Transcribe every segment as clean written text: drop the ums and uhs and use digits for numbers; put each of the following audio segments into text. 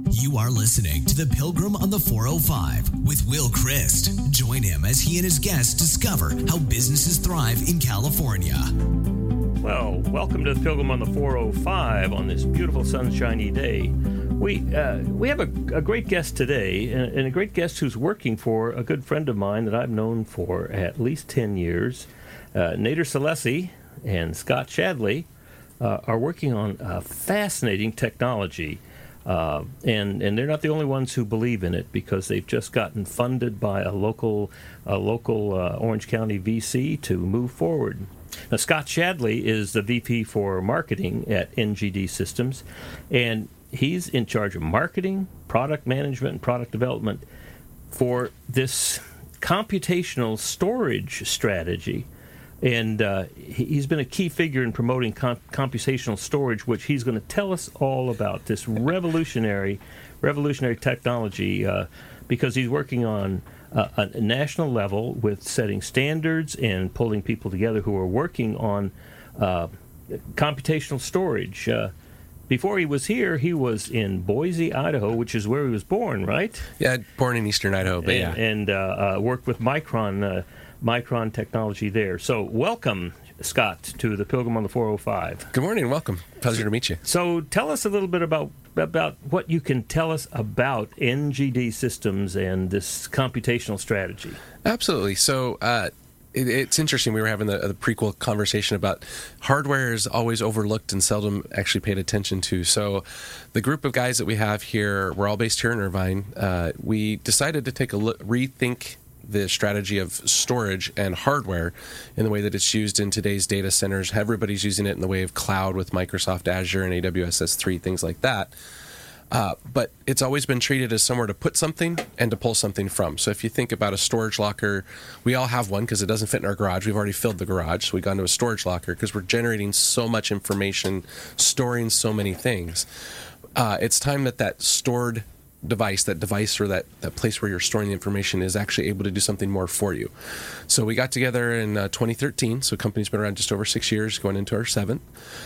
You are listening to The Pilgrim on the 405 with Will Christ. Join him as he and his guests discover how businesses thrive in California. Well, welcome to The Pilgrim on the 405 on this beautiful sunshiny day. We have a great guest today, and a great guest who's working for a good friend of mine that I've known for at least 10 years. Nader Salesi and Scott Shadley are working on fascinating technology. And they're not the only ones who believe in it, because they've just gotten funded by a local Orange County VC to move forward. Now, Scott Shadley is the VP for marketing at NGD Systems, and he's in charge of marketing, product management, and product development for this computational storage strategy. And he's been a key figure in promoting computational storage, which he's going to tell us all about, this revolutionary technology, because he's working on a national level with setting standards and pulling people together who are working on computational storage. Before he was here, he was in Boise, Idaho, which is where he was born, right? Yeah, born in eastern Idaho, but and worked with Micron technology there. So welcome, Scott, to the Pilgrim on the 405. Good morning, welcome. Pleasure to meet you. So tell us a little bit about what you can tell us about NGD Systems and this computational strategy. Absolutely. So it's interesting. We were having the prequel conversation about hardware is always overlooked and seldom actually paid attention to. So the group of guys that we have here, we're all based here in Irvine. We decided to take a look, rethink the strategy of storage and hardware in the way that it's used in today's data centers. Everybody's using it in the way of cloud with Microsoft Azure and AWS S3, things like that. But it's always been treated as somewhere to put something and to pull something from. So if you think about a storage locker, we all have one because it doesn't fit in our garage. We've already filled the garage, so we got into a storage locker because we're generating so much information, storing so many things. It's time that stored device or that place where you're storing the information is actually able to do something more for you. So we got together in 2013, so the company's been around just over 6 years, going into our 7th,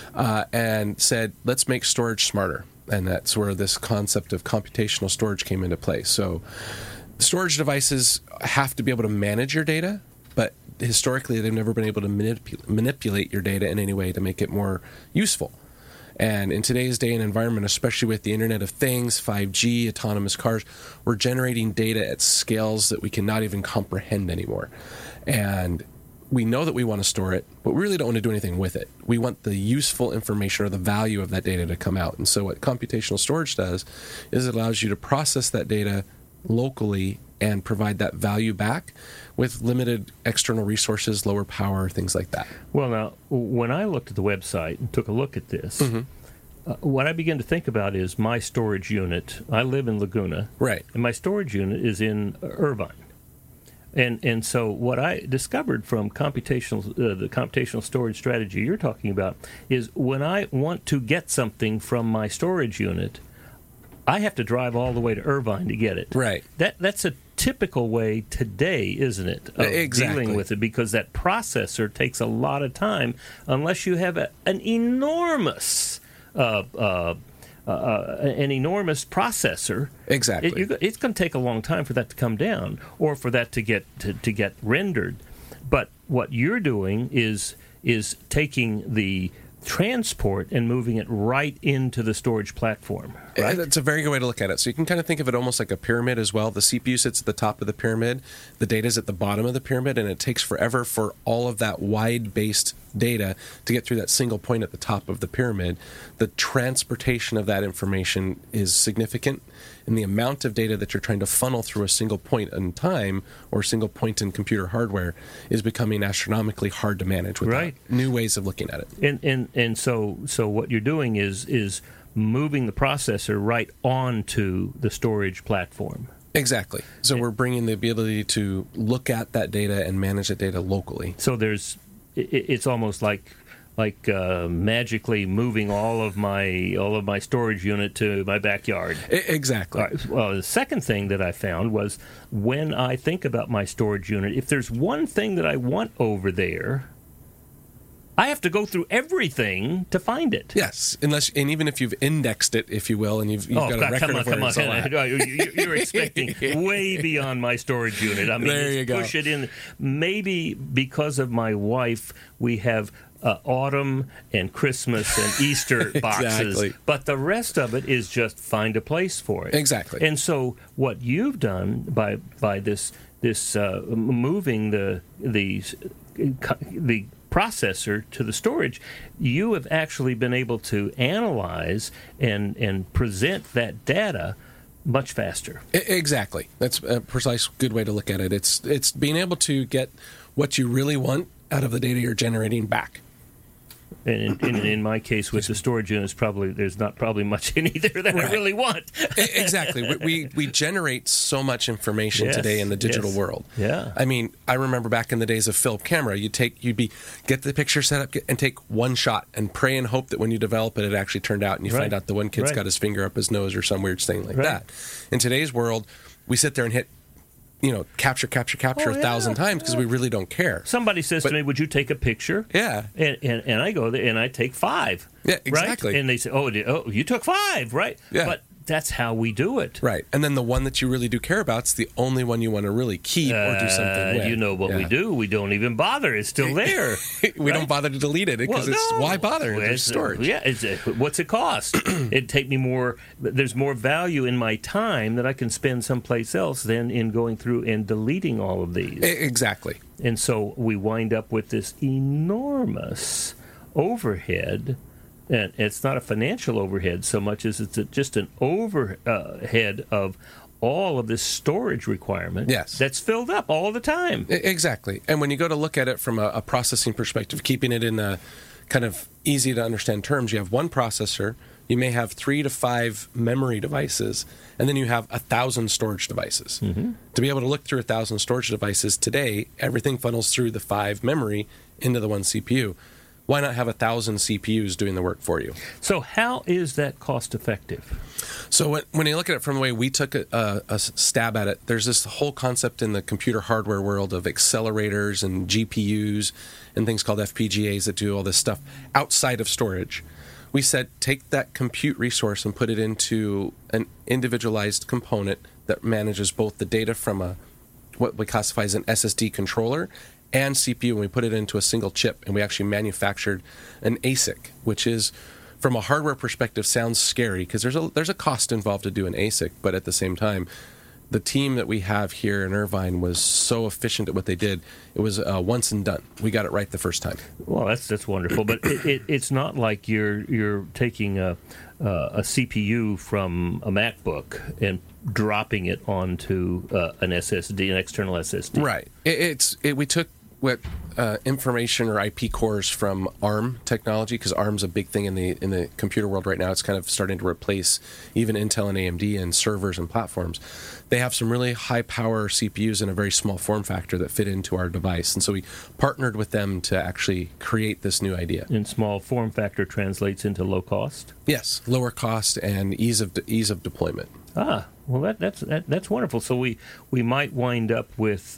and said, let's make storage smarter. And that's where this concept of computational storage came into play. So storage devices have to be able to manage your data, but historically they've never been able to manipulate your data in any way to make it more useful. And in today's day and environment, especially with the Internet of Things, 5G, autonomous cars, we're generating data at scales that we cannot even comprehend anymore. And we know that we want to store it, but we really don't want to do anything with it. We want the useful information or the value of that data to come out. And so what computational storage does is it allows you to process that data locally and provide that value back with limited external resources, lower power, things like that. Well, now, when I looked at the website and took a look at this, what I began to think about is my storage unit. I live in Laguna, right, and my storage unit is in Irvine. And so what I discovered from the computational storage strategy you're talking about is when I want to get something from my storage unit, I have to drive all the way to Irvine to get it. Right. That's a typical way today, isn't it, of dealing with it, because that processor takes a lot of time unless you have an enormous processor. Exactly. It's going to take a long time for that to come down or for that to get rendered. But what you're doing is taking the transport and moving it right into the storage platform. Right? That's a very good way to look at it. So you can kind of think of it almost like a pyramid as well. The CPU sits at the top of the pyramid, the data is at the bottom of the pyramid, and it takes forever for all of that wide-based data to get through that single point at the top of the pyramid. The transportation of that information is significant, and the amount of data that you're trying to funnel through a single point in time or a single point in computer hardware is becoming astronomically hard to manage with new ways of looking at it. And so what you're doing is moving the processor right onto the storage platform. Exactly. So we're bringing the ability to look at that data and manage that data locally. So it's almost like magically moving all of my storage unit to my backyard. Exactly. Right. Well, the second thing that I found was when I think about my storage unit, if there's one thing that I want over there, I have to go through everything to find it. Yes, and even if you've indexed it, if you will, and you've got a record of where it's all at. You're expecting way beyond my storage unit. I mean, there you go. Push it in. Maybe because of my wife, we have autumn and Christmas and Easter boxes, Exactly. but the rest of it is just find a place for it. Exactly. And so what you've done by this moving the processor to the storage, you have actually been able to analyze and present that data much faster. Exactly. That's a precise good way to look at it. It's being able to get what you really want out of the data you're generating back. And in my case, with the storage units, there's not much in either that I really want. Exactly. We generate so much information today in the digital world. Yeah. I mean, I remember back in the days of film camera, you'd get the picture set up and take one shot and pray and hope that when you develop it, it actually turned out, and you find out the one kid's got his finger up his nose or some weird thing like that. In today's world, we sit there and hit capture 1,000 times because we really don't care. Somebody says to me, "Would you take a picture?" Yeah, and I go there and I take 5. Yeah, exactly. Right? And they say, "Oh, you took 5, right?" Yeah. But that's how we do it. Right. And then the one that you really do care about is the only one you want to really keep or do something with. You know what we do? We don't even bother. It's still there. We don't bother to delete it because why bother? There's storage. What's it cost? It'd take me more. There's more value in my time that I can spend someplace else than in going through and deleting all of these. Exactly. And so we wind up with this enormous overhead. And it's not a financial overhead so much as it's just an overhead of all of this storage requirement that's filled up all the time. Exactly. And when you go to look at it from a processing perspective, keeping it in a kind of easy to understand terms, you have one processor, you may have 3 to 5 memory devices, and then you have 1,000 storage devices. Mm-hmm. To be able to look through 1,000 storage devices today, everything funnels through the 5 memory into the one CPU. Why not have 1,000 CPUs doing the work for you? So how is that cost effective? So when you look at it from the way we took a stab at it, there's this whole concept in the computer hardware world of accelerators and GPUs and things called FPGAs that do all this stuff outside of storage. We said take that compute resource and put it into an individualized component that manages both the data from what we classify as an SSD controller and CPU, and we put it into a single chip, and we actually manufactured an ASIC, which is, from a hardware perspective, sounds scary because there's a cost involved to do an ASIC, but at the same time, the team that we have here in Irvine was so efficient at what they did. It was once and done. We got it right the first time. Well, that's wonderful, but it's not like you're taking a CPU from a MacBook and dropping it onto an SSD, an external SSD. Right. We took what information or IP cores from ARM technology, because ARM's a big thing in the computer world right now. It's kind of starting to replace even Intel and AMD in servers and platforms. They have some really high power CPUs in a very small form factor that fit into our device, and so we partnered with them to actually create this new idea. And small form factor translates into low cost? Yes, lower cost and ease of deployment. Ah, well that's wonderful. So we might wind up with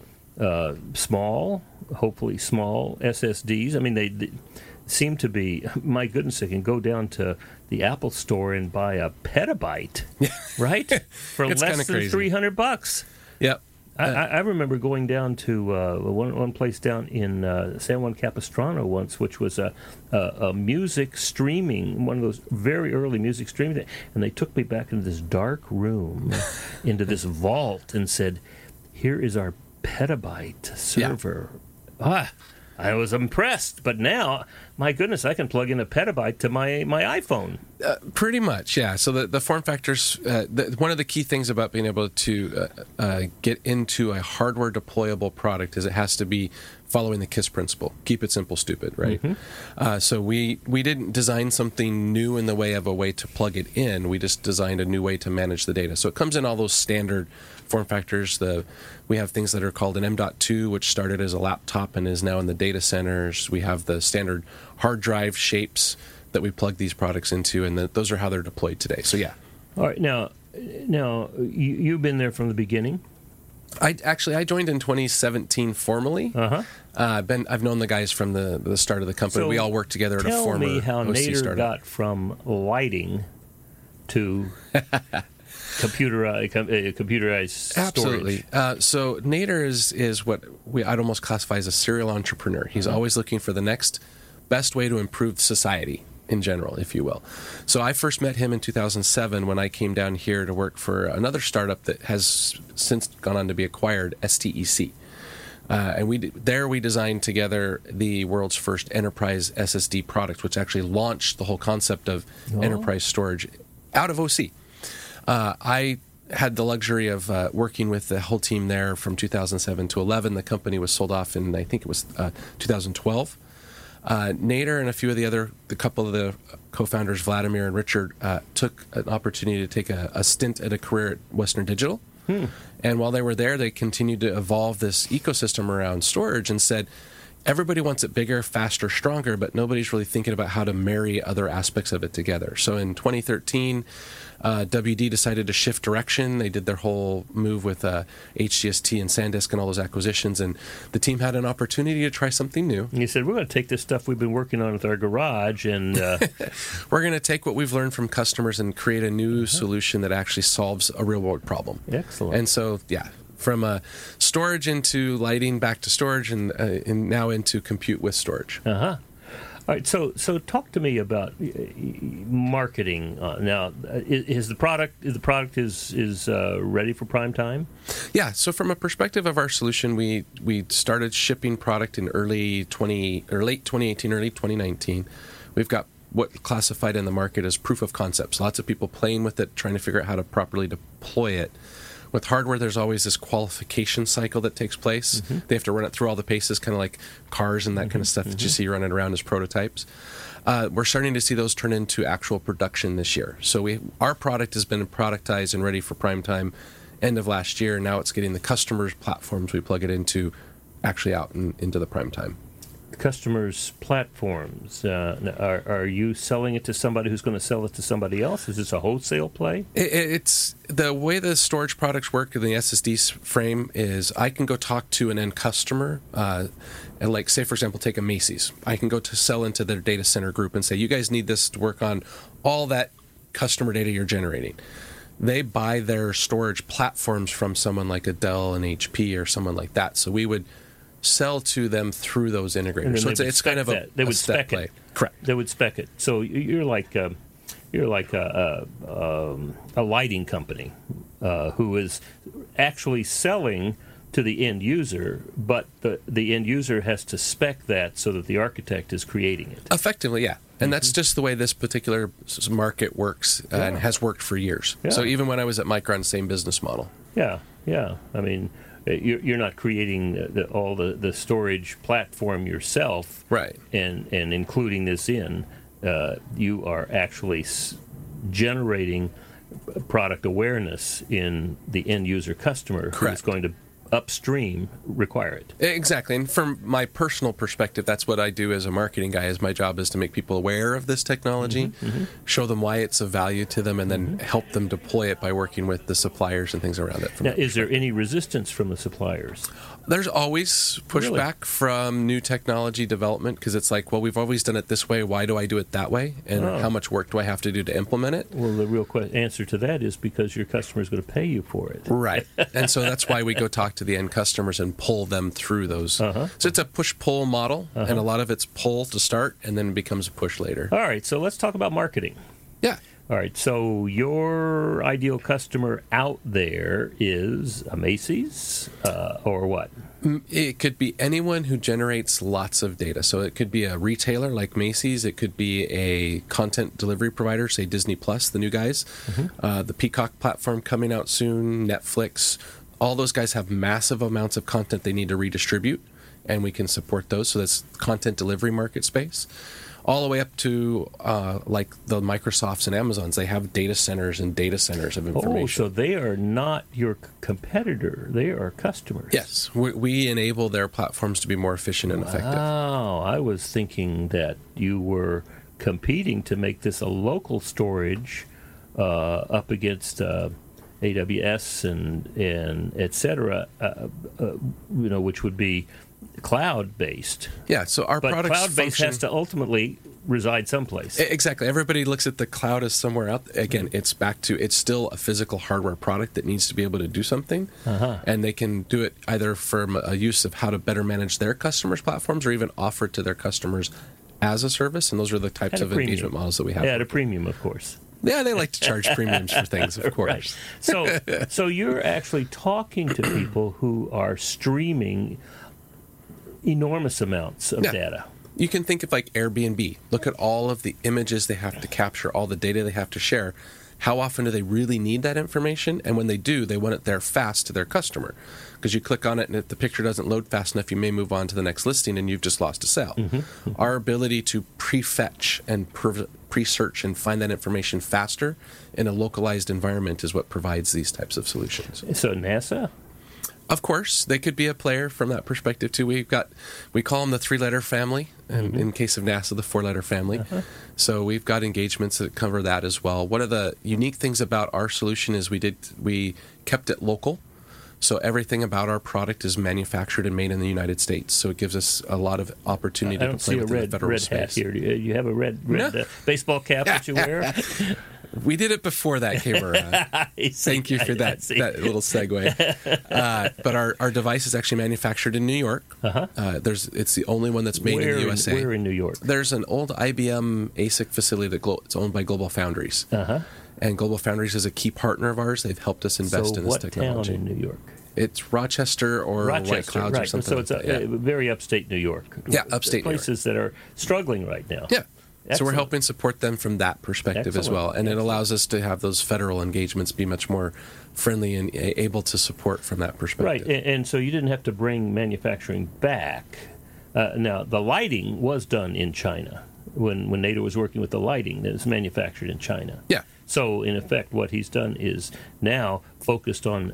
hopefully small SSDs. I mean, they seem to be, my goodness, they can go down to the Apple store and buy a petabyte, right? For less than $300. Yep. I remember going down to one place down in San Juan Capistrano once, which was a music streaming, one of those very early music streaming, and they took me back into this dark room, into this vault, and said, "Here is our petabyte server." Yeah. I was impressed, but now, my goodness, I can plug in a petabyte to my iPhone. Pretty much, yeah. So the form factors, one of the key things about being able to get into a hardware deployable product is it has to be following the KISS principle. Keep it simple, stupid, right? Mm-hmm. So we didn't design something new in the way of a way to plug it in. We just designed a new way to manage the data. So it comes in all those standard form factors. We have things that are called an M.2, which started as a laptop and is now in the data centers. We have the standard hard drive shapes that we plug these products into, and those are how they're deployed today. So, yeah. All right. Now you've been there from the beginning. I joined in 2017 formally. I've known the guys from the start of the company. So we all worked together at a former tell me how OC Nader startup. got from lighting to computerized storage. Absolutely. So Nader is what I'd almost classify as a serial entrepreneur. He's always looking for the next best way to improve society in general, if you will. So I first met him in 2007 when I came down here to work for another startup that has since gone on to be acquired, STEC. And we designed together the world's first enterprise SSD product, which actually launched the whole concept of enterprise storage out of OC. I had the luxury of working with the whole team there from 2007 to 11. The company was sold off in, I think it was 2012. Nader and a couple of the co-founders, Vladimir and Richard, took an opportunity to take a stint at a career at Western Digital. And while they were there, they continued to evolve this ecosystem around storage and said, everybody wants it bigger, faster, stronger, but nobody's really thinking about how to marry other aspects of it together. So in 2013, WD decided to shift direction. They did their whole move with HGST and SanDisk and all those acquisitions, and the team had an opportunity to try something new. And you said, we're going to take this stuff we've been working on with our garage and... we're going to take what we've learned from customers and create a new solution that actually solves a real-world problem. Excellent. And so, from storage into lighting, back to storage, and now into compute with storage. All right, so talk to me about marketing. Now, is the product ready for prime time? Yeah. So from a perspective of our solution, we started shipping product in late 2018, early 2019. We've got what classified in the market as proof of concepts. Lots of people playing with it, trying to figure out how to properly deploy it. With hardware, there's always this qualification cycle that takes place. They have to run it through all the paces, kind of like cars and that kind of stuff that you see running around as prototypes. We're starting to see those turn into actual production this year. So our product has been productized and ready for prime time end of last year. Now it's getting the customers' platforms we plug it into actually out into the prime time. Customers' platforms. Are you selling it to somebody who's going to sell it to somebody else? Is this a wholesale play? It's the way the storage products work in the SSD frame is I can go talk to an end customer, and like say for example, take a Macy's. I can go to sell into their data center group and say, you guys need this to work on all that customer data you're generating. They buy their storage platforms from someone like a Dell and HP or someone like that. So we would sell to them through those integrators. So it's kind of they would spec spec it. Correct. They would spec it. So you're like a lighting company who is actually selling to the end user, but the end user has to spec that so that the architect is creating it. Effectively, yeah. And that's just the way this particular market works and has worked for years. Yeah. So even when I was at Micron, same business model. Yeah. I mean, you're not creating all the storage platform yourself, Right. And including this in. You are actually generating product awareness in the end user customer who is going to upstream require it. Exactly. And from my personal perspective, that's what I do as a marketing guy. Is my job is to make people aware of this technology, show them why it's of value to them, and then help them deploy it by working with the suppliers and things around it. Now, is there any resistance from the suppliers? There's always pushback from new technology development because it's like, well, we've always done it this way. Why do I do it that way? And how much work do I have to do to implement it? Well, the real answer to that is because your customer is going to pay you for it. Right. And so that's why we go talk to the end customers and pull them through those. So it's a push-pull model, and a lot of it's pull to start, and then it becomes a push later. All right, so let's talk about marketing. Yeah. All right, so your ideal customer out there is a Macy's or what? It could be anyone who generates lots of data. So it could be a retailer like Macy's. It could be a content delivery provider, say Disney Plus, the new guys, the Peacock platform coming out soon, Netflix. All those guys have massive amounts of content they need to redistribute, and we can support those. So that's content delivery market space. All the way up to like the Microsofts and Amazons. They have data centers and data centers of information. Oh, so they are not your competitor. They are customers. Yes. We enable their platforms to be more efficient and effective. Oh, I was thinking that you were competing to make this a local storage up against AWS and et cetera, which would be cloud-based. Yeah, so our But products cloud-based function... has to ultimately reside someplace. Exactly. Everybody looks at the cloud as somewhere out. Again, it's back to, it's still a physical hardware product that needs to be able to do something. And they can do it either from a use of how to better manage their customers' platforms or even offer it to their customers as a service. And those are the types of engagement models that we have. Yeah, at a premium, of course. Yeah, they like to charge premiums for things, of course. Right. So you're actually talking to people who are streaming enormous amounts of data. You can think of like Airbnb. Look at all of the images they have to capture, all the data they have to share. How often do they really need that information? And when they do, they want it there fast to their customer. Because you click on it, and if the picture doesn't load fast enough, you may move on to the next listing, and you've just lost a sale. Our ability to pre-fetch and pre-search and find that information faster in a localized environment is what provides these types of solutions. So NASA? Of course, they could be a player from that perspective too. We call them the 3-letter family, and in case of NASA, the 4-letter family. So we've got engagements that cover that as well. One of the unique things about our solution is we kept it local. So everything about our product is manufactured and made in the United States. So it gives us a lot of opportunity to play within the federal space. I don't see a red hat here. You have a red baseball cap that you wear? We did it before that came around. Thank you for that little segue. But our device is actually manufactured in New York. It's the only one that's made in the USA. Where in New York? There's an old IBM ASIC facility it's owned by Global Foundries. And Global Foundries is a key partner of ours. They've helped us invest in this technology. So what town in New York? It's Rochester or White Clouds or something. So it's very upstate New York. Yeah, upstate New York. Places that are struggling right now. Yeah. Excellent. So we're helping support them from that perspective as well. And it allows us to have those federal engagements be much more friendly and able to support from that perspective. Right. And so you didn't have to bring manufacturing back. Now, the lighting was done in China. When Nader was working with the lighting, that was manufactured in China. Yeah. So, in effect, what he's done is now focused on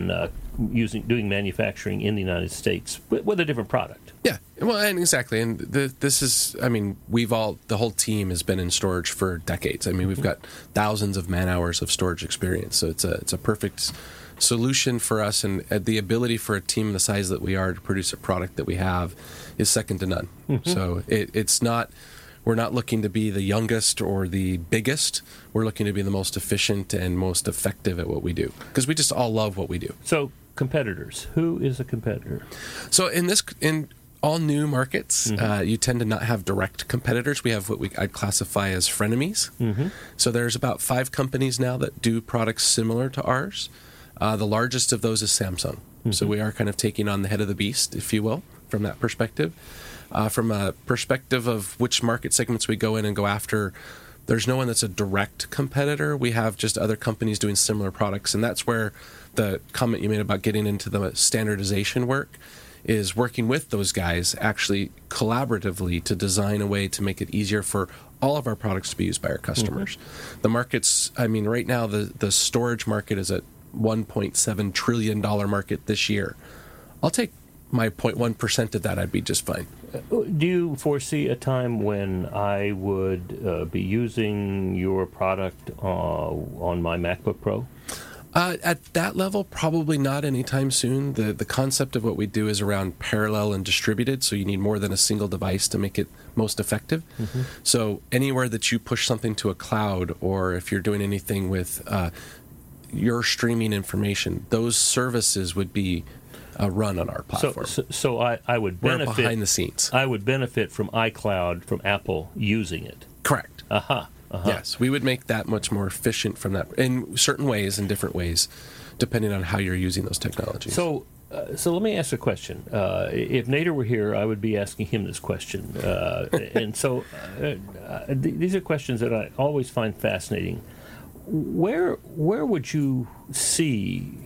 doing manufacturing in the United States with a different product. Yeah, well, and exactly. And this is, I mean, the whole team has been in storage for decades. I mean, we've got thousands of man-hours of storage experience. So it's a perfect solution for us. And the ability for a team the size that we are to produce a product that we have is second to none. So it's not... We're not looking to be the youngest or the biggest. We're looking to be the most efficient and most effective at what we do, because we just all love what we do. So, competitors. Who is a competitor? So in all new markets, you tend to not have direct competitors. We have what I'd classify as frenemies. So there's about 5 companies now that do products similar to ours. The largest of those is Samsung. So we are kind of taking on the head of the beast, if you will, from that perspective. From a perspective of which market segments we go in and go after, there's no one that's a direct competitor. We have just other companies doing similar products, and that's where the comment you made about getting into the standardization work is working with those guys actually collaboratively to design a way to make it easier for all of our products to be used by our customers. The markets, I mean, right now the storage market is at $1.7 trillion market this year. I'll take my 0.1% of that, I'd be just fine. Do you foresee a time when I would be using your product on my MacBook Pro? At that level, probably not anytime soon. The concept of what we do is around parallel and distributed, so you need more than a single device to make it most effective. So anywhere that you push something to a cloud, or if you're doing anything with your streaming information, those services would be run on our platform. So I would benefit... We're behind the scenes. I would benefit from iCloud, from Apple, using it. Correct. Yes, we would make that much more efficient from that, in certain ways, in different ways, depending on how you're using those technologies. So let me ask a question. If Nader were here, I would be asking him this question. And so these are questions that I always find fascinating. Where would you see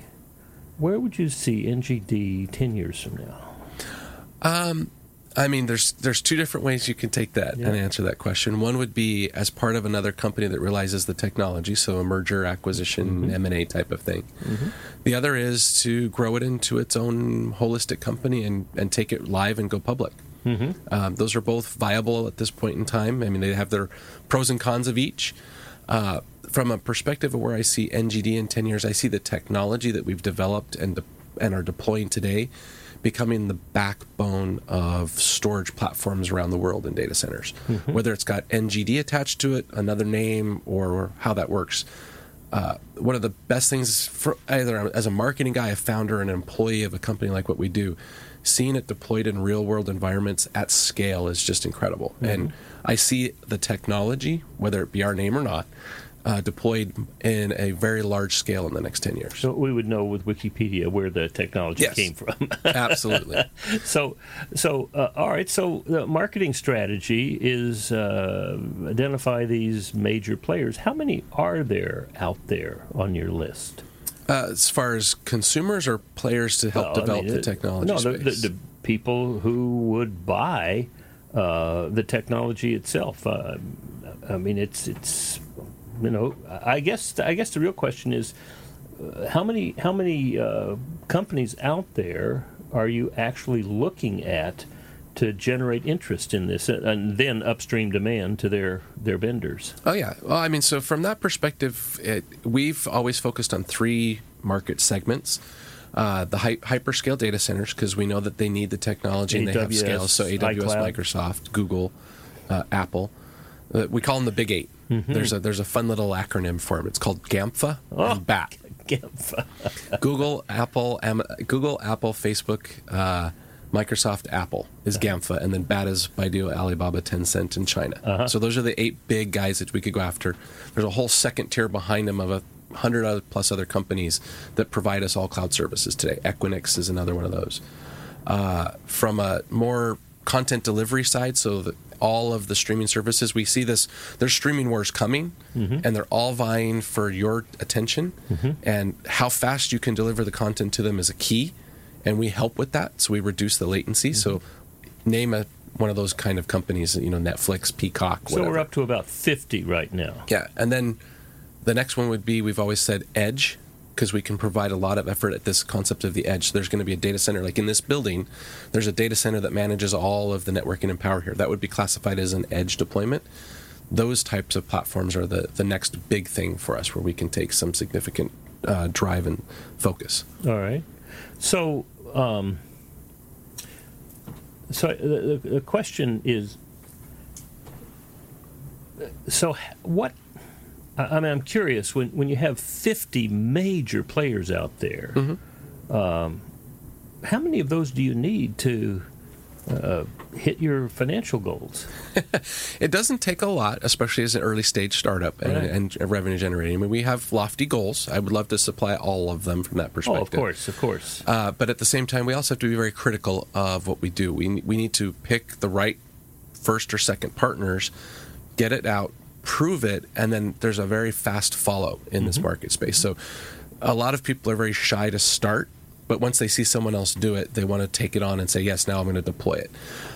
NGD 10 years from now? I mean, there's 2 different ways you can take that and answer that question. One would be as part of another company that realizes the technology, so a merger, acquisition, M&A type of thing. The other is to grow it into its own holistic company and take it live and go public. Those are both viable at this point in time. I mean, they have their pros and cons of each. from a perspective of where I see NGD in 10 years, I see the technology that we've developed and are deploying today becoming the backbone of storage platforms around the world in data centers. Whether it's got NGD attached to it, another name, or how that works. One of the best things, for either as a marketing guy, a founder, an employee of a company like what we do, seeing it deployed in real-world environments at scale is just incredible. And I see the technology, whether it be our name or not, deployed in a very large scale in the next 10 years. So we would know with Wikipedia where the technology came from. Absolutely. So all right. So the marketing strategy is identify these major players. How many are there out there on your list? As far as consumers or players to help develop the technology space? The people who would buy the technology itself. I mean, it's I guess the real question is how many companies out there are you actually looking at to generate interest in this and then upstream demand to their vendors? Oh, yeah. Well, I mean, so from that perspective, we've always focused on 3 market segments. The hyperscale data centers, because we know that they need the technology and they have scale. So AWS, iCloud. Microsoft, Google, Apple. We call them the Big 8. There's a fun little acronym for them. It's called GAMFA and BAT. GAMFA. Google, Apple, Facebook, Microsoft, Apple is GAMFA, and then BAT is Baidu, Alibaba, Tencent, and China. So those are the 8 big guys that we could go after. There's a whole second tier behind them of 100 plus other companies that provide us all cloud services today. Equinix is another one of those. From a more content delivery side, so that all of the streaming services, we see there's streaming wars coming, and they're all vying for your attention, and how fast you can deliver the content to them is a key, and we help with that, so we reduce the latency. So name one of those kind of companies, Netflix, Peacock, whatever. So we're up to about 50 right now. Yeah, and then the next one would be, we've always said edge, because we can provide a lot of effort at this concept of the edge. So there's going to be a data center, like in this building, there's a data center that manages all of the networking and power here. That would be classified as an edge deployment. Those types of platforms are the next big thing for us, where we can take some significant drive and focus. All right. So, the question is, so what? I mean, I'm curious, when you have 50 major players out there, how many of those do you need to hit your financial goals? It doesn't take a lot, especially as an early stage startup and revenue generating. I mean, we have lofty goals. I would love to supply all of them from that perspective. Oh, of course. But at the same time, we also have to be very critical of what we do. We need to pick the right first or second partners, get it out, prove it, and then there's a very fast follow in this market space. So a lot of people are very shy to start, but once they see someone else do it, they want to take it on and say, yes, now I'm going to deploy it.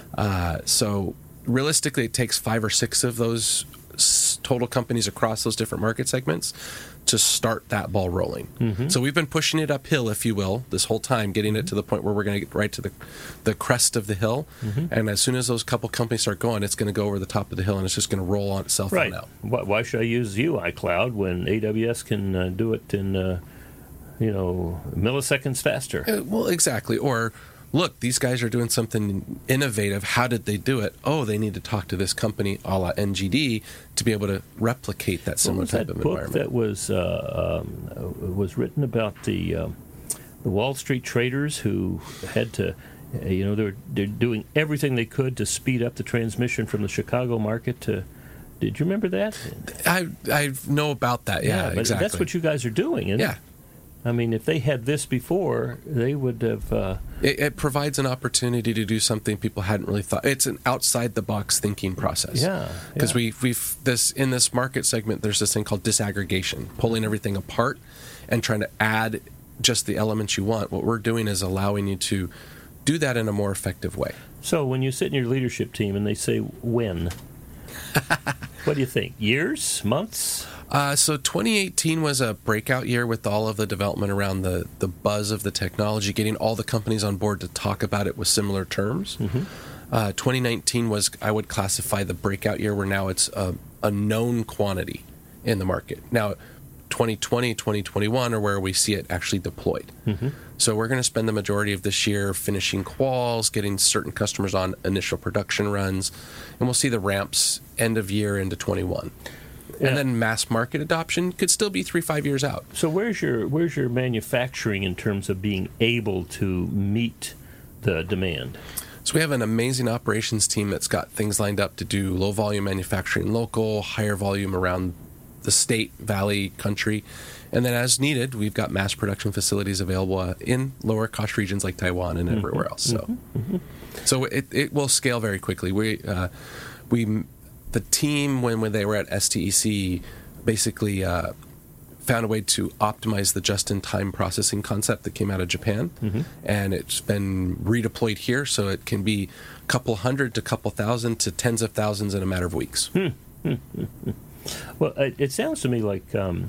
So realistically, it takes 5 or 6 of those total companies across those different market segments to start that ball rolling. So we've been pushing it uphill, if you will, this whole time, getting it to the point where we're going to get right to the crest of the hill. And as soon as those couple companies start going, it's going to go over the top of the hill, and it's just going to roll on itself on out. Why should I use iCloud when AWS can do it in milliseconds faster? Well, exactly. Or, look, these guys are doing something innovative. How did they do it? Oh, they need to talk to this company a la NGD to be able to replicate that similar type of environment. That was written about the Wall Street traders who had to, they're doing everything they could to speed up the transmission from the Chicago market to. Did you remember that? I know about that. Yeah, but exactly. That's what you guys are doing, isn't it? I mean, if they had this before, they would have... It provides an opportunity to do something people hadn't really thought. It's an outside-the-box thinking process. Yeah. Because in this market segment, there's this thing called disaggregation, pulling everything apart and trying to add just the elements you want. What we're doing is allowing you to do that in a more effective way. So when you sit in your leadership team and they say, when? What do you think? Years? Months? So 2018 was a breakout year with all of the development around the buzz of the technology, getting all the companies on board to talk about it with similar terms. 2019 was, I would classify the breakout year, where now it's a known quantity. in the market. Now, 2020, 2021 are where we see it actually deployed. So we're going to spend the majority of this year finishing quals, getting certain customers on initial production runs, and we'll see the ramps end of year into 21. Yeah. And then mass market adoption could still be 3-5 years out. So where's your manufacturing in terms of being able to meet the demand? So we have an amazing operations team that's got things lined up to do low volume manufacturing local, higher volume around the state, valley, country. And then as needed, we've got mass production facilities available in lower cost regions like Taiwan and everywhere else. So it will scale very quickly. The team, when they were at STEC, basically found a way to optimize the just-in-time processing concept that came out of Japan, and it's been redeployed here, so it can be a couple hundred to a couple thousand to tens of thousands in a matter of weeks. Well, it sounds to me like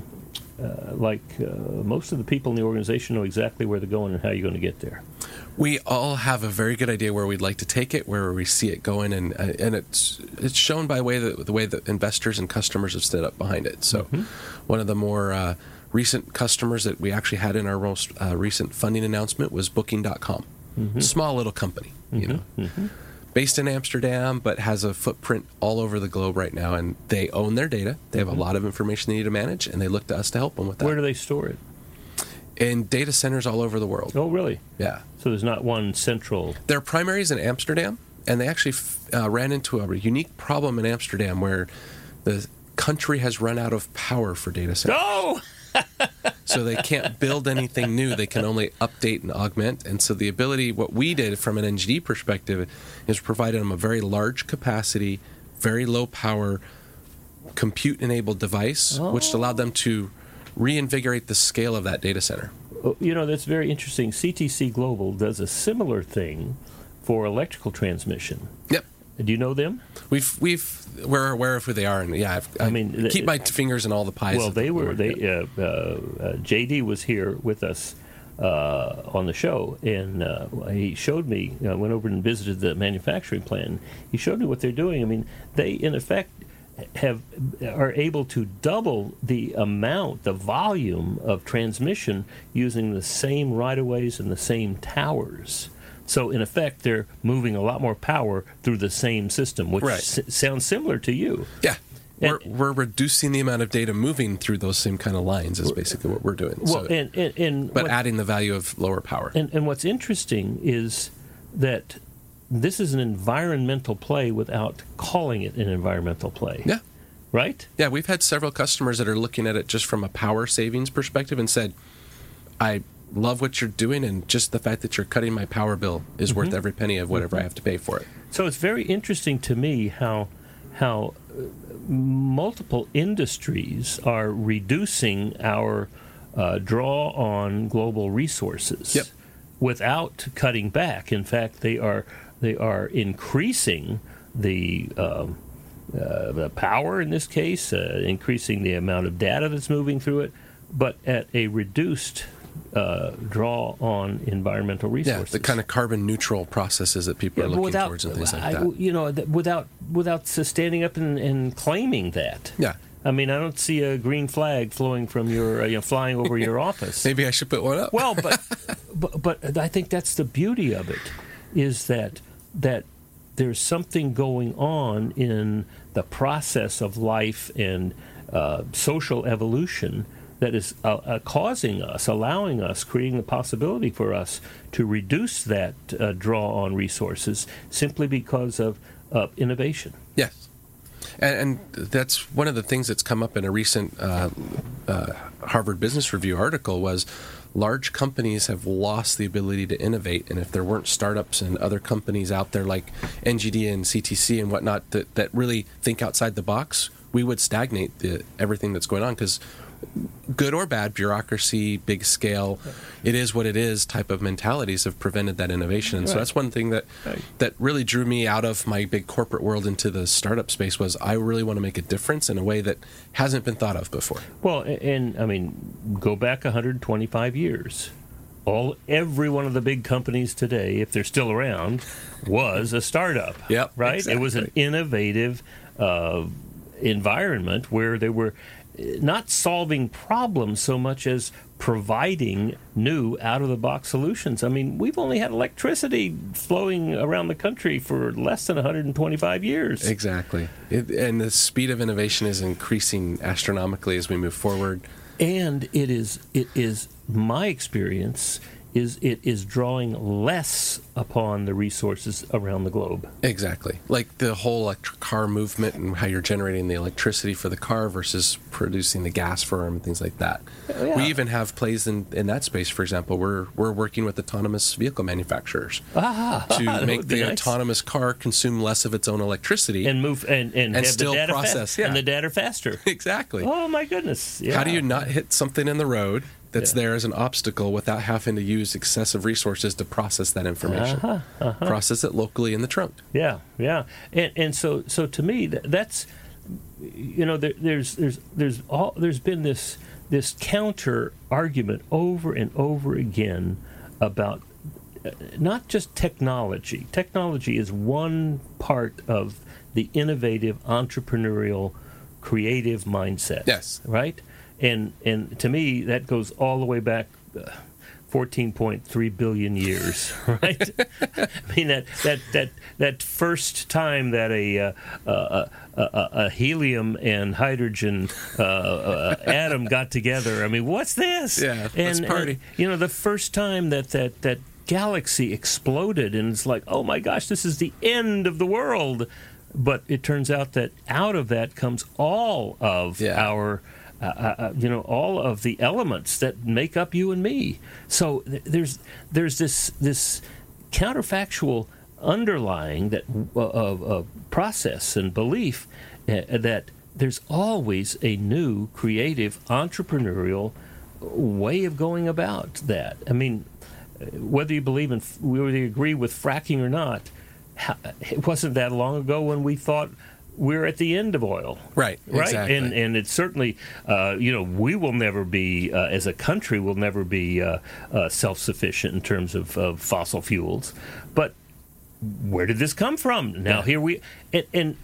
most of the people in the organization know exactly where they're going and how you're going to get there. We all have a very good idea where we'd like to take it, where we see it going, and it's shown by the way that investors and customers have stood up behind it. So, one of the more recent customers that we actually had in our most recent funding announcement was Booking.com. Small little company, based in Amsterdam, but has a footprint all over the globe right now, and they own their data. They have a lot of information they need to manage, and they look to us to help them with that. Where do they store it? In data centers all over the world. Oh, really? Yeah. So there's not one central... Their primary is in Amsterdam, and they actually ran into a unique problem in Amsterdam where the country has run out of power for data centers. Oh! So they can't build anything new. They can only update and augment. And so the ability, what we did from an NGD perspective, is provided them a very large capacity, very low power, compute-enabled device, which allowed them to reinvigorate the scale of that data center. That's very interesting. CTC Global does a similar thing for electrical transmission. Yep. Do you know them? We're aware of who they are, and I keep my fingers in all the pies. Well, JD was here with us on the show, and he showed me. I went over and visited the manufacturing plant. He showed me what they're doing. I mean, they in effect are able to double the volume of transmission using the same right-of-ways and the same towers. So, in effect, they're moving a lot more power through the same system, which sounds similar to you. Yeah. We're reducing the amount of data moving through those same kind of lines is basically what we're doing. Well, but adding the value of lower power. And what's interesting is that this is an environmental play without calling it an environmental play. Yeah. Right? Yeah, we've had several customers that are looking at it just from a power savings perspective and said, I love what you're doing, and just the fact that you're cutting my power bill is worth every penny of whatever I have to pay for it. So it's very interesting to me how multiple industries are reducing our draw on global resources without cutting back. In fact, they are increasing the power in this case, increasing the amount of data that's moving through it, but at a reduced draw on environmental resources. Yeah, the kind of carbon neutral processes that people are looking towards and things like that. Without standing up and claiming that. Yeah. I mean, I don't see a green flag flowing from your, flying over your office. Maybe I should put one up. Well, but I think that's the beauty of it, is that there's something going on in the process of life and social evolution that is allowing us, creating the possibility for us to reduce that draw on resources simply because of innovation. Yes. And that's one of the things that's come up in a recent Harvard Business Review article was large companies have lost the ability to innovate, and if there weren't startups and other companies out there like NGD and CTC and whatnot that really think outside the box, we would stagnate everything that's going on, because good or bad bureaucracy, big scale, it is what it is type of mentalities have prevented that innovation. And so that's one thing that really drew me out of my big corporate world into the startup space was I really want to make a difference in a way that hasn't been thought of before. Well, and I mean, go back 125 years. Every one of the big companies today, if they're still around, was a startup. Yep, right? Exactly. It was an innovative environment where they were not solving problems so much as providing new out-of-the-box solutions. I mean, we've only had electricity flowing around the country for less than 125 years. Exactly. And the speed of innovation is increasing astronomically as we move forward. And it is my experience is it is drawing less upon the resources around the globe. Exactly. Like the whole electric car movement and how you're generating the electricity for the car versus producing the gas for them and things like that. Yeah. We even have plays in that space. For example, we're working with autonomous vehicle manufacturers to make the autonomous car consume less of its own electricity and move and have still the data process and the data faster. Exactly. Oh my goodness. Yeah. How do you not hit something in the road that's there as an obstacle without having to use excessive resources to process that information? Process it locally in the trunk. Yeah. And so to me, that's, you know, there's been this counter argument over and over again about not just technology. Technology is one part of the innovative, entrepreneurial, creative mindset. Yes. Right? And to me, that goes all the way back 14.3 billion years, right? I mean, that first time that a helium and hydrogen atom got together. I mean, what's this? Yeah, let's party. And, you know, the first time that galaxy exploded, and it's like, oh my gosh, this is the end of the world. But it turns out that out of that comes all of our all of the elements that make up you and me. So there's this counterfactual underlying that of process and belief that there's always a new, creative, entrepreneurial way of going about that. I mean, whether you agree with fracking or not, it wasn't that long ago when we thought we're at the end of oil. Right, exactly. And it's certainly, we will never be, as a country, will never be self-sufficient in terms of fossil fuels. But where did this come from? Now here we, and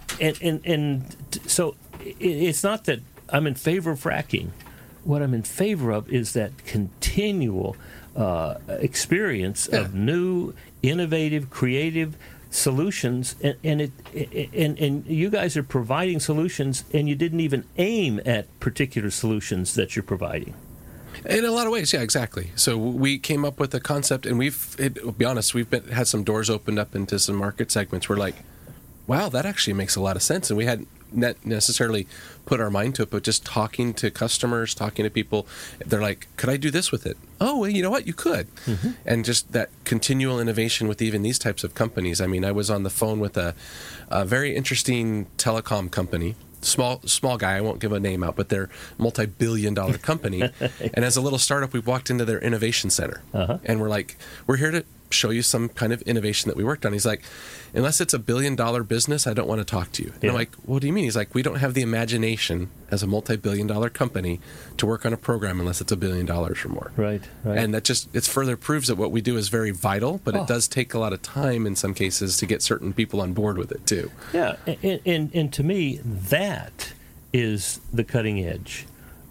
so it's not that I'm in favor of fracking. What I'm in favor of is that continual experience of new, innovative, creative solutions, and you guys are providing solutions, and you didn't even aim at particular solutions that you're providing. In a lot of ways, yeah, exactly. So we came up with a concept, and to be honest, had some doors opened up into some market segments. We're like, wow, that actually makes a lot of sense, and we hadn't necessarily put our mind to it, but just talking to customers, talking to people, they're like, could I do this with it? Oh, well, you know what? You could. Mm-hmm. And just that continual innovation with even these types of companies. I mean, I was on the phone with a very interesting telecom company, small guy, I won't give a name out, but they're a multi-billion-dollar company. And as a little startup, we walked into their innovation center. And we're like, we're here to show you some kind of innovation that we worked on. He's like, unless it's $1 billion business, I don't want to talk to you. And I'm like, what do you mean? He's like, we don't have the imagination as a multi-billion-dollar company to work on a program unless it's $1 billion or more. Right. And that it further proves that what we do is very vital, but it does take a lot of time in some cases to get certain people on board with it too. Yeah, and to me, that is the cutting edge.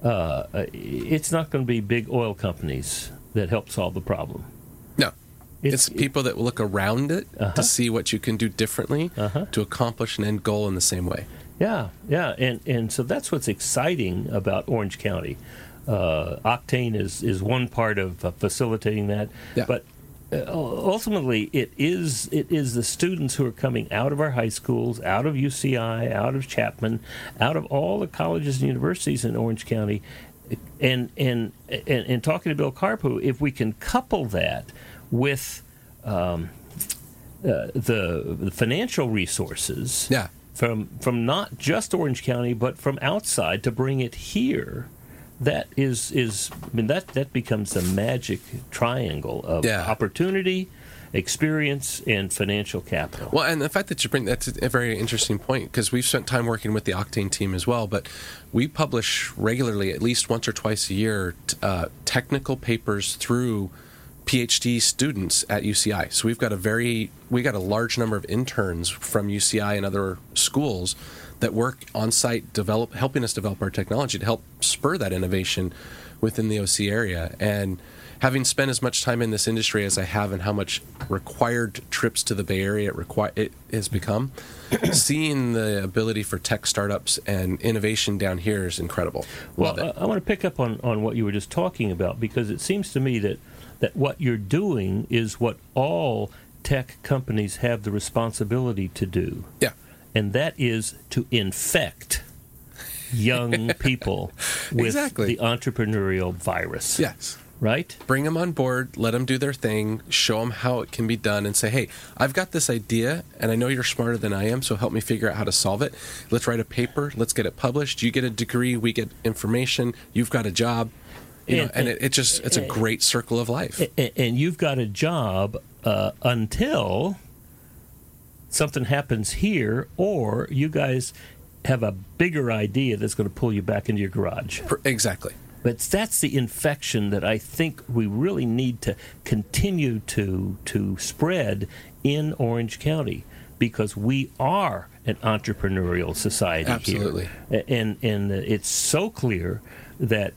It's not going to be big oil companies that help solve the problem. No. It's people that will look around it to see what you can do differently to accomplish an end goal in the same way. Yeah, and so that's what's exciting about Orange County. Octane is one part of facilitating that, but ultimately it is the students who are coming out of our high schools, out of UCI, out of Chapman, out of all the colleges and universities in Orange County, and talking to Bill Carpu, if we can couple that with the financial resources from not just Orange County but from outside to bring it here, that that becomes the magic triangle of opportunity, experience, and financial capital. Well, and the fact that you bring that's a very interesting point, because we've spent time working with the Octane team as well, but we publish regularly, at least once or twice a year, technical papers through PhD students at UCI. So we got a large number of interns from UCI and other schools that work on site, helping us develop our technology to help spur that innovation within the OC area. And having spent as much time in this industry as I have, and how much required trips to the Bay Area it has become, seeing the ability for tech startups and innovation down here is incredible. Love it. I want to pick up on what you were just talking about, because it seems to me that what you're doing is what all tech companies have the responsibility to do. Yeah. And that is to infect young people with the entrepreneurial virus. Yes. Right? Bring them on board, let them do their thing, show them how it can be done, and say, hey, I've got this idea, and I know you're smarter than I am, so help me figure out how to solve it. Let's write a paper. Let's get it published. You get a degree. We get information. You've got a job. It's a great circle of life. And you've got a job until something happens here, or you guys have a bigger idea that's going to pull you back into your garage. Exactly. But that's the infection that I think we really need to continue to spread in Orange County, because we are an entrepreneurial society. Absolutely. Here. And it's so clear that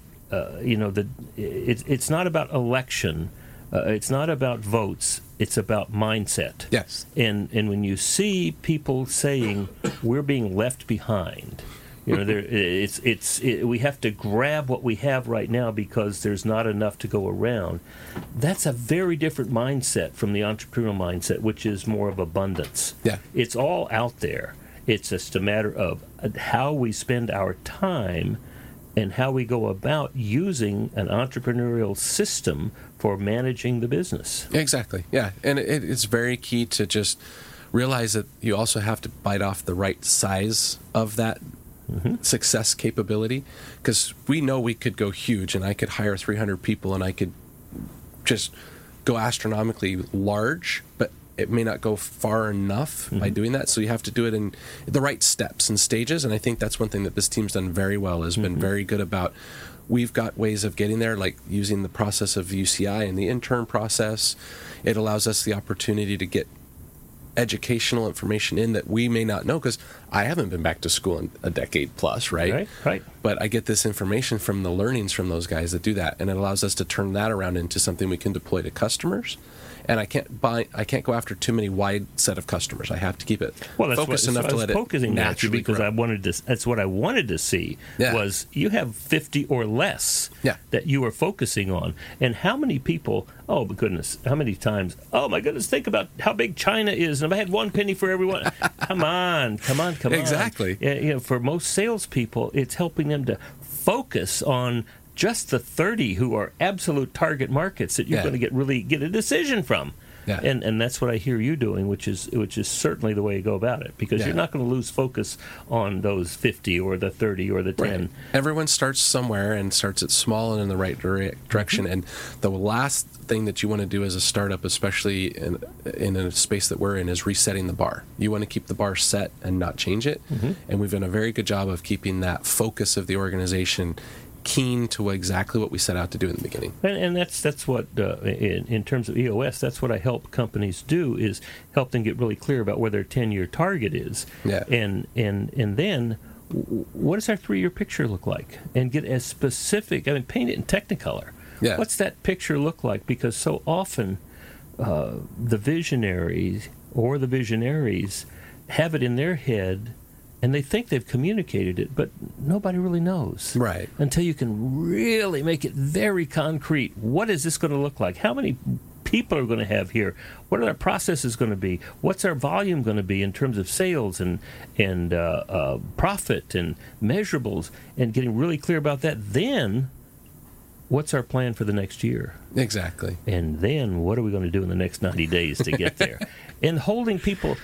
it's not about election, it's not about votes, it's about mindset. Yes. And when you see people saying we're being left behind, we have to grab what we have right now because there's not enough to go around. That's a very different mindset from the entrepreneurial mindset, which is more of abundance. Yeah. It's all out there. It's just a matter of how we spend our time and how we go about using an entrepreneurial system for managing the business. Exactly. Yeah. And it's very key to just realize that you also have to bite off the right size of that success capability, because we know we could go huge, and I could hire 300 people and I could just go astronomically large, but it may not go far enough by doing that. So you have to do it in the right steps and stages. And I think that's one thing that this team's done very well, has been very good about. We've got ways of getting there, like using the process of UCI and the intern process. It allows us the opportunity to get educational information in that we may not know, because I haven't been back to school in a decade plus, right? But I get this information from the learnings from those guys that do that, and it allows us to turn that around into something we can deploy to customers. And I can't go after too many wide set of customers. I have to keep it focused enough to let it naturally grow. Because that's what I wanted to see was you have 50 or less that you are focusing on. And how many people, oh my goodness, how many times, oh my goodness, think about how big China is, and if I had one penny for everyone. Come on. Exactly. For most salespeople, it's helping them to focus on just the 30 who are absolute target markets that you're going to get a decision from. Yeah. And that's what I hear you doing, which is certainly the way you go about it, because you're not going to lose focus on those 50 or the 30 or the 10. Right. Everyone starts somewhere and starts it small and in the right direction. And the last thing that you want to do as a startup, especially in a space that we're in, is resetting the bar. You want to keep the bar set and not change it. And we've done a very good job of keeping that focus of the organization keen to exactly what we set out to do in the beginning. And that's what, in terms of EOS, that's what I help companies do, is help them get really clear about where their 10-year target is. Yeah. And then, what does our 3-year picture look like? And get as specific, paint it in Technicolor. Yeah. What's that picture look like? Because so often, the visionaries have it in their head, and they think they've communicated it, but nobody really knows. Right. Until you can really make it very concrete. What is this going to look like? How many people are going to have here? What are our processes going to be? What's our volume going to be in terms of sales and profit and measurables? And getting really clear about that. Then, what's our plan for the next year? Exactly. And then, what are we going to do in the next 90 days to get there? And holding people,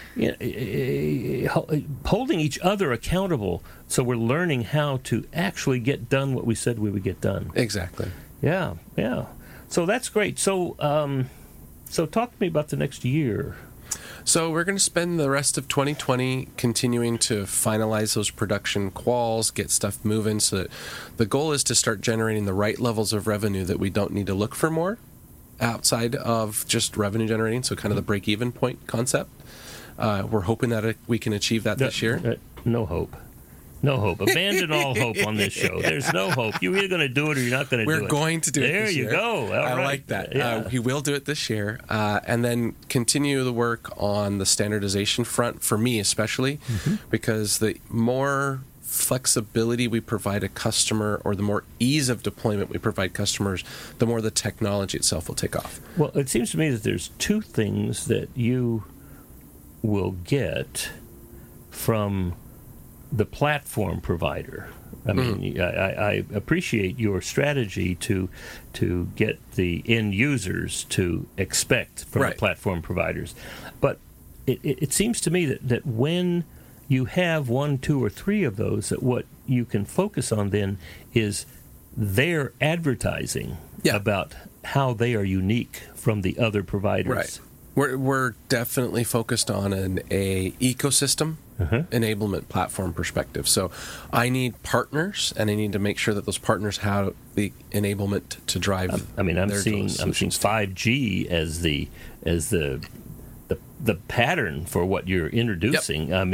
holding each other accountable, so we're learning how to actually get done what we said we would get done. Exactly. Yeah. So that's great. So talk to me about the next year. So we're going to spend the rest of 2020 continuing to finalize those production quals, get stuff moving. So that the goal is to start generating the right levels of revenue that we don't need to look for more outside of just revenue generating. So kind of the break-even point concept. We're hoping that we can achieve that this year. No hope. No hope. Abandon all hope on this show. There's no hope. You're either going to do it or you're not going to do it. We're going to do it this year. There you go. All I right. like that. Yeah. We will do it this year. And then continue the work on the standardization front, for me especially, because the more flexibility we provide a customer, or the more ease of deployment we provide customers, the more the technology itself will take off. Well, it seems to me that there's two things that you will get from the platform provider. I mean, I appreciate your strategy to get the end users to expect from the platform providers. But it seems to me that when you have 1, 2, or 3 of those, that what you can focus on then is their advertising about how they are unique from the other providers. Right. We're definitely focused on an ecosystem enablement platform perspective. So I need partners, and I need to make sure that those partners have the enablement to drive. I'm seeing 5G as the pattern for what you're introducing. Yep.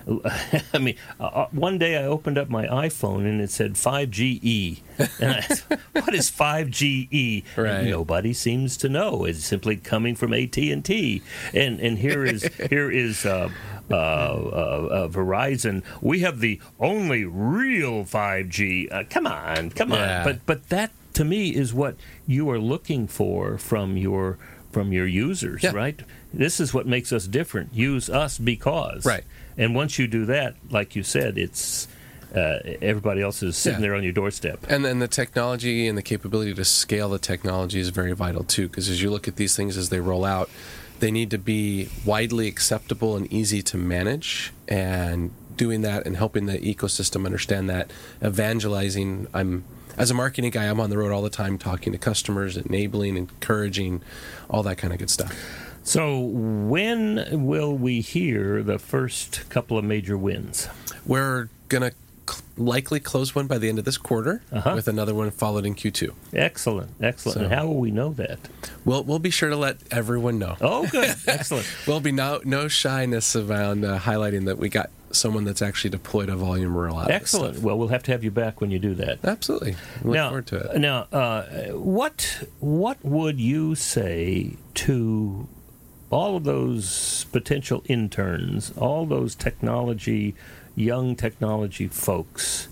One day I opened up my iPhone and it said 5GE, and I said, what is 5GE? Right. And nobody seems to know. It's simply coming from AT&T, and here is Verizon. We have the only real 5G. Come on. But that to me is what you are looking for from your users, right? This is what makes us different. Use us because. Right. And once you do that, like you said, it's everybody else is sitting there on your doorstep. And then the technology and the capability to scale the technology is very vital too, because as you look at these things as they roll out, they need to be widely acceptable and easy to manage. And doing that and helping the ecosystem understand that, evangelizing. As a marketing guy, I'm on the road all the time talking to customers, enabling, encouraging, all that kind of good stuff. So when will we hear the first couple of major wins? We're going to likely close one by the end of this quarter, with another one followed in Q2. Excellent. So, and how will we know that? We'll be sure to let everyone know. Oh, good. Excellent. There'll be no shyness around highlighting that we got someone that's actually deployed a volume rollout. Excellent. Well, we'll have to have you back when you do that. Absolutely. Look forward to it. Now, what would you say to all of those potential interns, all those young technology folks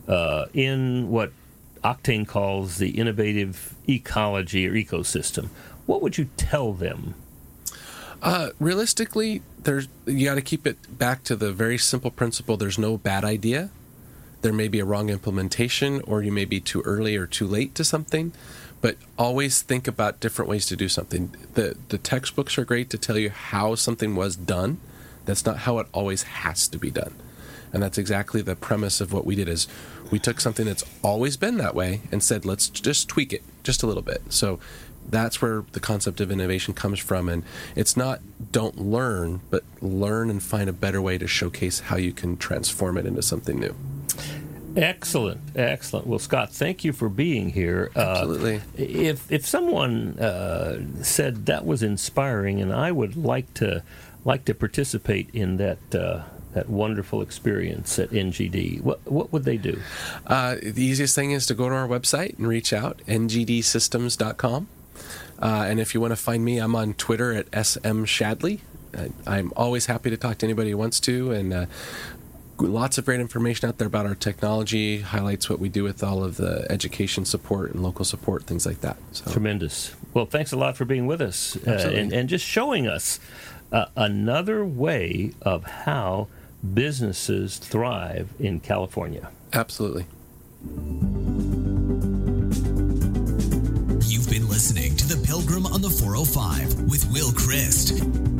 in what Octane calls the innovative ecology or ecosystem? What would you tell them? Realistically, you got to keep it back to the very simple principle. There's no bad idea. There may be a wrong implementation, or you may be too early or too late to something. But always think about different ways to do something. The textbooks are great to tell you how something was done. That's not how it always has to be done. And that's exactly the premise of what we did. Is we took something that's always been that way and said, let's just tweak it just a little bit. So that's where the concept of innovation comes from. And it's not don't learn, but learn and find a better way to showcase how you can transform it into something new. Excellent. Well, Scott, thank you for being here. Absolutely. If someone said that was inspiring, and I would like to participate in that wonderful experience at NGD, what would they do? The easiest thing is to go to our website and reach out, ngdsystems.com. And if you want to find me, I'm on Twitter at smshadley. I'm always happy to talk to anybody who wants to, and lots of great information out there about our technology, highlights what we do with all of the education support and local support, things like that. So. Tremendous. Well, thanks a lot for being with us and just showing us another way of how businesses thrive in California. Absolutely. You've been listening to The Pilgrim on the 405 with Will Christ.